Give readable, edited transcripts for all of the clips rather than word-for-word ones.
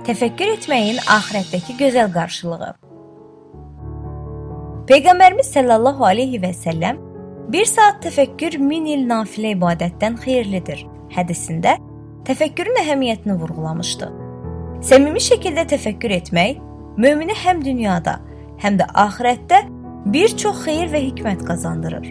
Təfəkkür etməyin axirətdəki gözəl qarşılığı. Peyğəmbərimiz sallallahu aleyhi və səlləm 1 saat təfəkkür 1000 il nafilə ibadətdən xeyirlidir hədisində təfəkkürün əhəmiyyətini vurğulamışdı. Səmimi şəkildə təfəkkür etmək möminə həm dünyada, həm də axirətdə bir çox xeyir və hikmət qazandırır.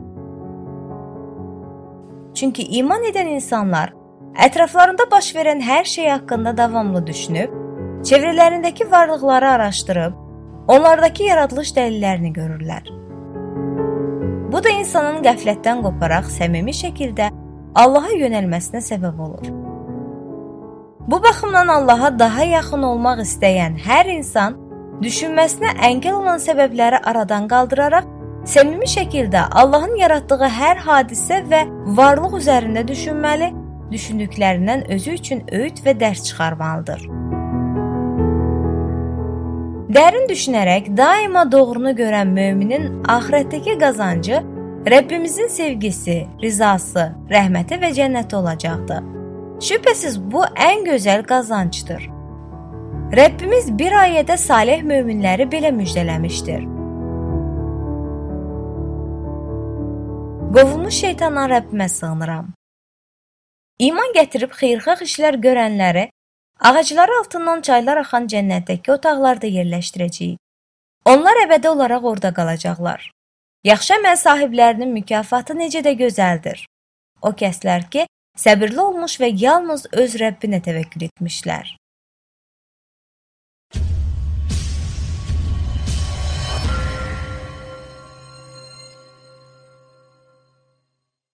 Çünki iman edən insanlar ətraflarında baş verən hər şey haqqında davamlı düşünüb, çevrələrindəki varlıqları araşdırıb, onlardakı yaradılış dəlillərini görürlər. Bu da insanın qəflətdən qoparaq səmimi şəkildə Allaha yönəlməsinə səbəb olur. Bu baxımdan Allaha daha yaxın olmaq istəyən hər insan düşünməsinə əngəl olan səbəbləri aradan qaldıraraq, səmimi şəkildə Allahın yaratdığı hər hadisə və varlıq üzərində düşünməli, düşündüklərindən özü üçün öyüd və dərs çıxarmalıdır. Dərin düşünərək daima doğrunu görən möminin axirətdəki qazancı Rəbbimizin sevgisi, rizası, rəhməti və cənnəti olacaqdır. Şübhəsiz bu ən gözəl qazancdır. Rəbbimiz bir ayədə salih möminləri belə müjdələmişdir. Qovulmuş şeytandan Rəbbimə sığınıram. İman gətirib xeyirxah işlər görənləri ağacları altından çaylar axan cənnətdəki otaqlarda yerləşdirəcəyik. Onlar əbədi olaraq orada qalacaqlar. Yaxşı əməl sahiblərinin mükafatı necə də gözəldir. O kəslər ki, səbirli olmuş və yalnız öz Rəbbinə təvəkkül etmişlər.